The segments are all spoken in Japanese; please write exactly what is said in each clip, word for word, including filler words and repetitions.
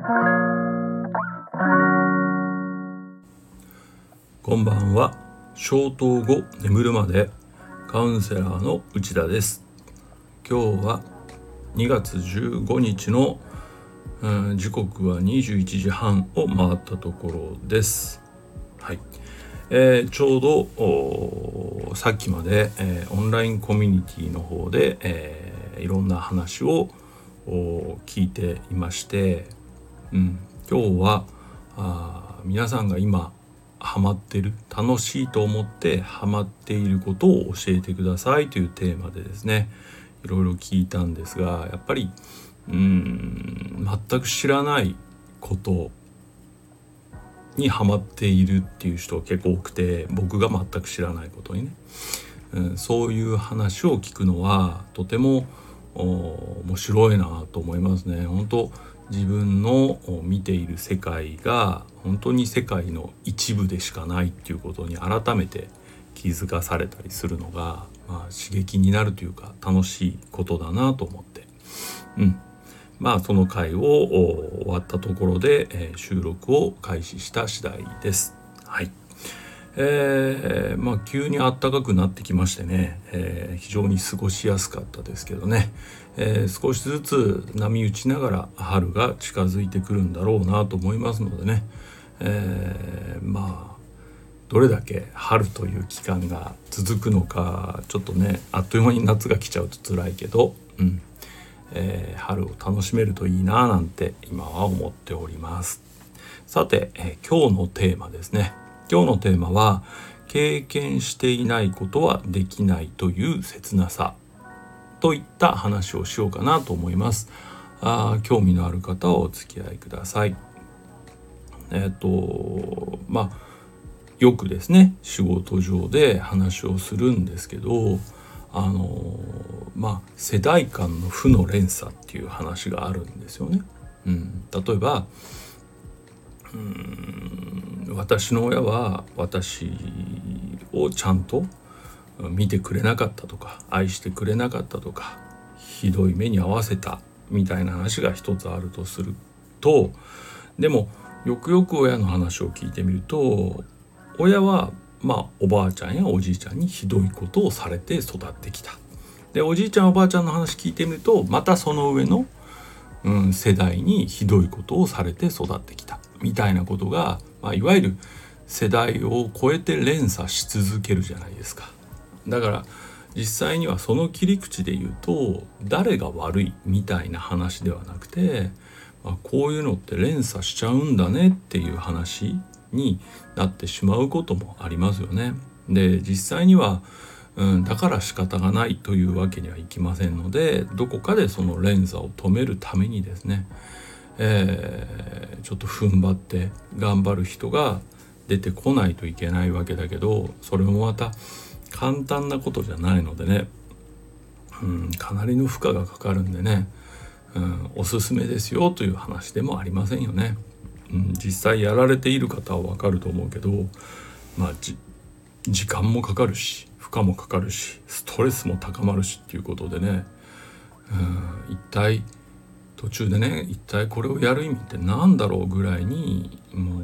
こんばんは。消灯後眠るまでカウンセラーの内田です。今日はにがつじゅうごにちの、うん、時刻はにじゅういちじはんを回ったところです。はい、えー、ちょうどさっきまで、えー、オンラインコミュニティの方で、えー、いろんな話を聞いていまして、うん、今日はあ皆さんが今ハマってる、楽しいと思ってハマっていることを教えてくださいというテーマでですね、いろいろ聞いたんですが、やっぱりうーん全く知らないことにハマっているっていう人が結構多くて、僕が全く知らないことにね、うん、そういう話を聞くのはとても面白いなと思いますね。本当自分の見ている世界が本当に世界の一部でしかないっていうことに改めて気づかされたりするのが、まあ、刺激になるというか楽しいことだなと思って、うん、まあその回を終わったところで、えー、収録を開始した次第です。はい。えー、まあ急に暖かくなってきましてね、えー、非常に過ごしやすかったですけどね、えー、少しずつ波打ちながら春が近づいてくるんだろうなと思いますのでね、えー、まあどれだけ春という期間が続くのか、ちょっとねあっという間に夏が来ちゃうと辛いけど、うんえー、春を楽しめるといいななんて今は思っております。さて、えー、今日のテーマですね。今日のテーマは経験していないことはできないという切なさといった話をしようかなと思います。あ興味のある方はお付き合いください。えっとまあよくですね仕事上で話をするんですけど、あのまあ世代間の負の連鎖っていう話があるんですよね。うん、例えばうーん私の親は私をちゃんと見てくれなかったとか愛してくれなかったとかひどい目に遭わせたみたいな話が一つあるとすると、でもよくよく親の話を聞いてみると、親はまあおばあちゃんやおじいちゃんにひどいことをされて育ってきた。でおじいちゃんおばあちゃんの話聞いてみると、またその上の、うん、世代にひどいことをされて育ってきたみたいなことが、まあ、いわゆる世代を超えて連鎖し続けるじゃないですか。だから実際にはその切り口で言うと誰が悪いみたいな話ではなくて、まあ、こういうのって連鎖しちゃうんだねっていう話になってしまうこともありますよね。で実際には、うん、だから仕方がないというわけにはいきませんので、どこかでその連鎖を止めるためにですね、えー、ちょっと踏ん張って頑張る人が出てこないといけないわけだけど、それもまた簡単なことじゃないのでね、うん、かなりの負荷がかかるんでね、うん、おすすめですよという話でもありませんよね。うん、実際やられている方はわかると思うけど、まあじ時間もかかるし負荷もかかるしストレスも高まるしっていうことでね、うん、一体途中でね一体これをやる意味って何だろうぐらいにも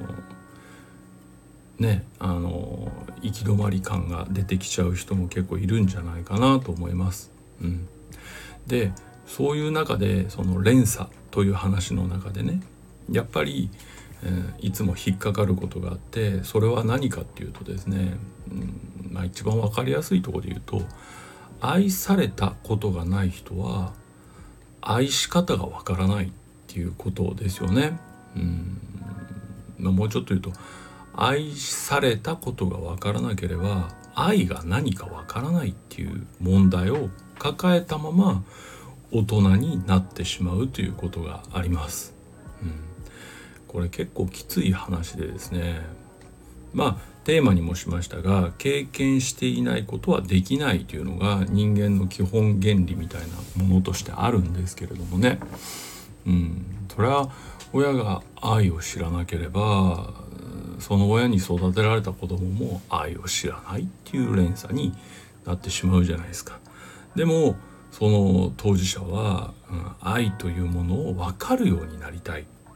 うねあの行き止まり感が出てきちゃう人も結構いるんじゃないかなと思います。うん、でそういう中でその連鎖という話の中でね、やっぱり、えー、いつも引っかかることがあって、それは何かっていうとですね、うんまあ、一番わかりやすいところで言うと、愛されたことがない人は愛し方がわからないっていうことですよね。うんまあ、もうちょっと言うと、愛されたことがわからなければ愛が何かわからないっていう問題を抱えたまま大人になってしまうということがあります。うん、これ結構きつい話でですね、まあテーマにもしましたが、経験していないことはできないというのが人間の基本原理みたいなものとしてあるんですけれどもね、うん、それは親が愛を知らなければその親に育てられた子供も愛を知らないっていう連鎖になってしまうじゃないですか。でもその当事者は、うん、愛というものを分かるようになりたいっ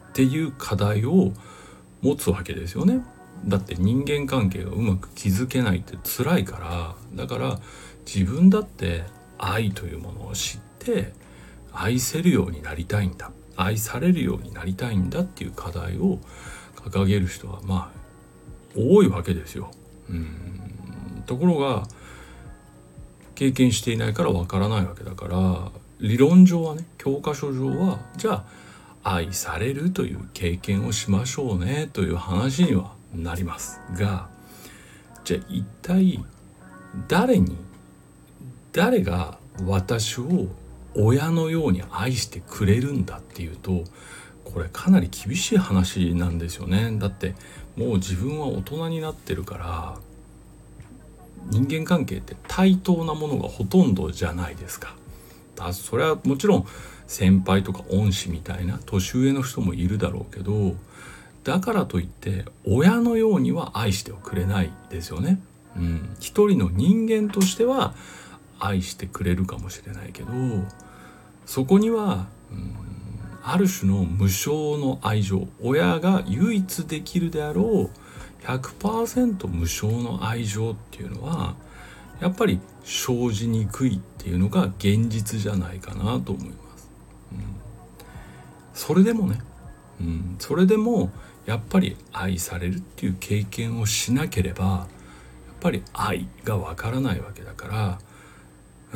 っていう課題を持つわけですよね。だって人間関係がうまく築けないって辛いから。だから自分だって愛というものを知って愛せるようになりたいんだ、愛されるようになりたいんだっていう課題を掲げる人はまあ多いわけですよ。うーんところが経験していないからわからないわけだから、理論上はね、教科書上はじゃあ愛されるという経験をしましょうねという話にはなりますが、じゃあ一体誰に誰が私を親のように愛してくれるんだっていうと、これかなり厳しい話なんですよね。だってもう自分は大人になってるから、人間関係って対等なものがほとんどじゃないですか。だそれはもちろん先輩とか恩師みたいな年上の人もいるだろうけど、だからといって親のようには愛してはくれないですよね。うん、一人の人間としては愛してくれるかもしれないけど、そこには、うん、ある種の無償の愛情、親が唯一できるであろう ひゃくパーセント 無償の愛情っていうのはやっぱり生じにくいっていうのが現実じゃないかなと思います。うん、それでもね、うん、それでもやっぱり愛されるっていう経験をしなければやっぱり愛がわからないわけだから、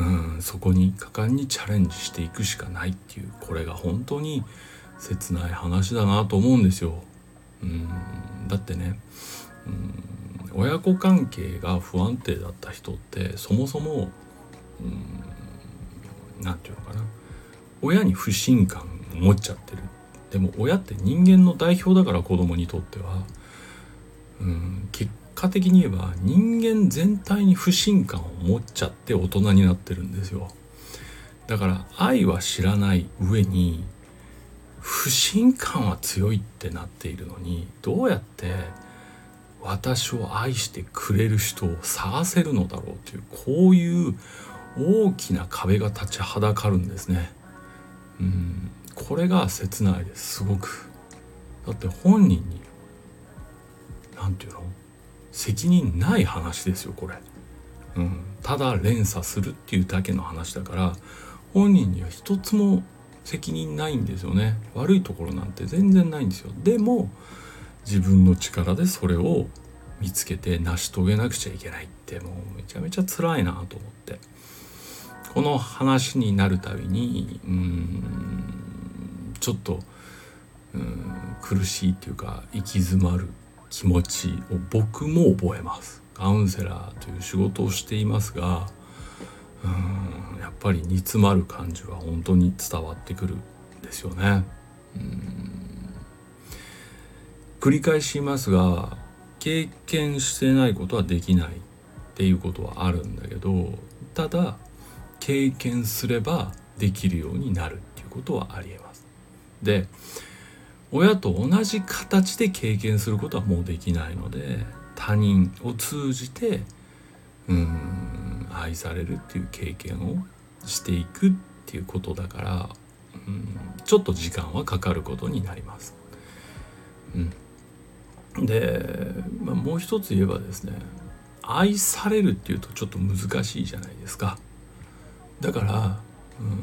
うん、そこに果敢にチャレンジしていくしかないっていう、これが本当に切ない話だなと思うんですよ。うん、だってね、うん、親子関係が不安定だった人ってそもそも、うん、なんていうのかな、親に不信感を持っちゃってる。でも親って人間の代表だから子供にとっては、うん、結果的に言えば人間全体に不信感を持っちゃって大人になってるんですよ。だから愛は知らない上に不信感は強いってなっているのに、どうやって私を愛してくれる人を探せるのだろうという、こういう大きな壁が立ちはだかるんですね。うん、これが切ないです、すごく。だって本人になんていうの、責任ない話ですよこれ。うん、ただ連鎖するっていうだけの話だから本人には一つも責任ないんですよね。悪いところなんて全然ないんですよ。でも自分の力でそれを見つけて成し遂げなくちゃいけないって、もうめちゃめちゃ辛いなと思って、この話になるたびにうーんちょっとうーん苦しいっていうか行き詰まる気持ちを僕も覚えます。カウンセラーという仕事をしていますが、うーんやっぱり煮詰まる感じは本当に伝わってくるんですよね。うーん繰り返し言いますが、経験してないことはできないっていうことはあるんだけど、ただ経験すればできるようになるっていうことはありえます。で、親と同じ形で経験することはもうできないので、他人を通じてうーん愛されるっていう経験をしていくっていうことだから、うんちょっと時間はかかることになります。うん、で、まあ、もう一つ言えばですね、愛されるっていうとちょっと難しいじゃないですか。だからうん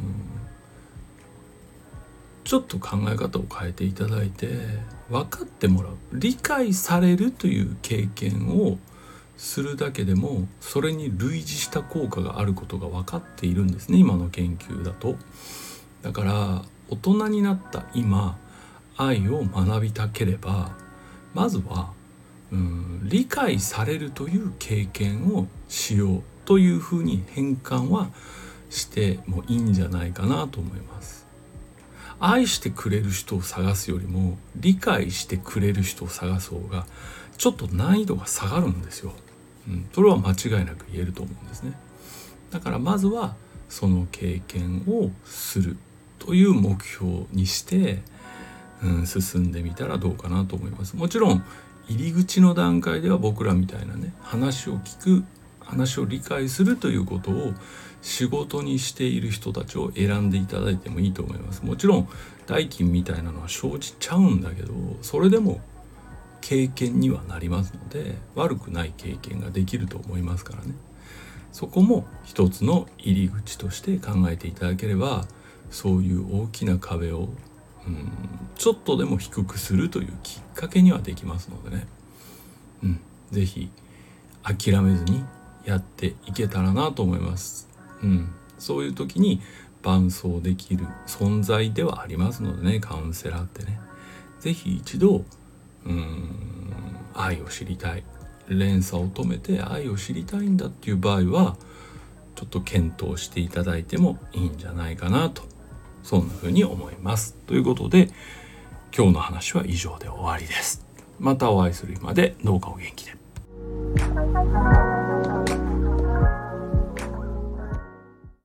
ちょっと考え方を変えていただいて、分かってもらう、理解されるという経験をするだけでもそれに類似した効果があることが分かっているんですね、今の研究だと。だから大人になった今愛を学びたければ、まずはうん理解されるという経験をしようというふうに変換はしてもいいんじゃないかなと思います。愛してくれる人を探すよりも理解してくれる人を探す方がちょっと難易度が下がるんですよ。うん、それは間違いなく言えると思うんですね。だからまずはその経験をするという目標にして、うん、進んでみたらどうかなと思います。もちろん入り口の段階では僕らみたいなね、話を聞く話を理解するということを仕事にしている人たちを選んでいただいてもいいと思います。もちろん代金みたいなのは生じちゃうんだけど、それでも経験にはなりますので、悪くない経験ができると思いますからね。そこも一つの入り口として考えていただければ、そういう大きな壁をうんちょっとでも低くするというきっかけにはできますのでね、うん、ぜひ諦めずにやっていけたらなと思います。うん、そういう時に伴走できる存在ではありますのでね、カウンセラーってね、ぜひ一度うん愛を知りたい、連鎖を止めて愛を知りたいんだっていう場合はちょっと検討していただいてもいいんじゃないかなと、そんな風に思います。ということで今日の話は以上で終わりです。またお会いする日までどうかお元気で。